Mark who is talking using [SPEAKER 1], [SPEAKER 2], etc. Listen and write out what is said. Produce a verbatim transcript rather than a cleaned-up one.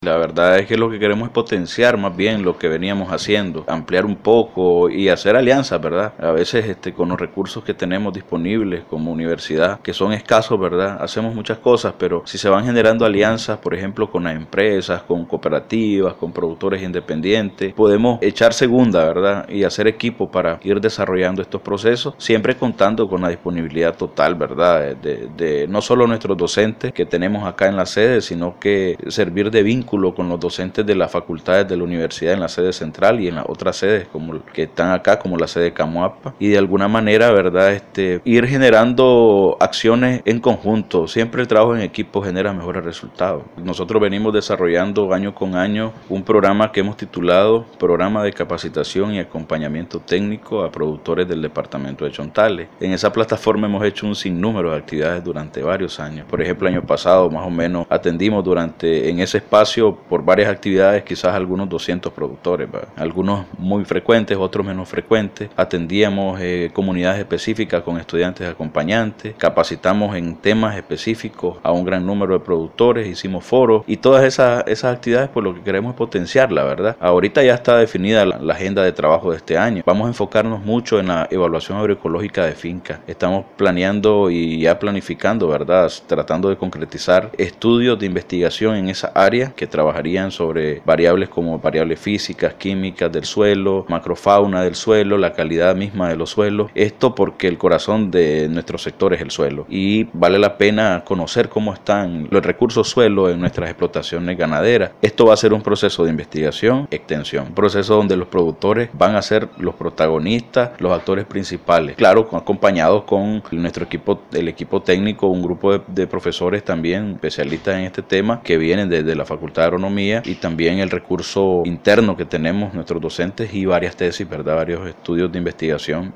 [SPEAKER 1] La verdad es que lo que queremos es potenciar más bien lo que veníamos haciendo, ampliar un poco y hacer alianzas, ¿verdad? A veces este, con los recursos que tenemos disponibles como universidad, que son escasos, ¿verdad? Hacemos muchas cosas, pero si se van generando alianzas, por ejemplo, con las empresas, con cooperativas, con productores independientes, podemos echar segunda, ¿verdad? Y hacer equipo para ir desarrollando estos procesos, siempre contando con la disponibilidad total, ¿verdad? De, de no solo nuestros docentes que tenemos acá en la sede, sino que servir de vínculo con los docentes de las facultades de la universidad en la sede central y en las otras sedes como que están acá, como la sede de Camoapa, y de alguna manera, ¿verdad? Este, ir generando acciones en conjunto. Siempre el trabajo en equipo genera mejores resultados. Nosotros venimos desarrollando año con año un programa que hemos titulado Programa de Capacitación y Acompañamiento Técnico a Productores del Departamento de Chontales. En esa plataforma hemos hecho un sinnúmero de actividades durante varios años. Por ejemplo, el año pasado más o menos atendimos durante en ese espacio por varias actividades, quizás algunos doscientos productores, ¿verdad? Algunos muy frecuentes, otros menos frecuentes. Atendíamos eh, comunidades específicas con estudiantes acompañantes, capacitamos en temas específicos a un gran número de productores, hicimos foros y todas esas, esas actividades por lo que queremos es potenciarla, ¿verdad? Ahorita ya está definida la, la agenda de trabajo de este año. Vamos a enfocarnos mucho en la evaluación agroecológica de fincas. Estamos planeando y ya planificando, ¿verdad? Tratando de concretizar estudios de investigación en esa área que trabajarían sobre variables como variables físicas, químicas del suelo, macrofauna del suelo, la calidad misma de los suelos. Esto porque el corazón de nuestro sector es el suelo y vale la pena conocer cómo están los recursos suelo en nuestras explotaciones ganaderas. Esto va a ser un proceso de investigación, extensión, un proceso donde los productores van a ser los protagonistas, los actores principales, claro, acompañados con nuestro equipo, el equipo técnico, un grupo de, de profesores también especialistas en este tema que vienen desde la Facultad de Agronomía y también el recurso interno que tenemos nuestros docentes y varias tesis, ¿verdad? Varios estudios de investigación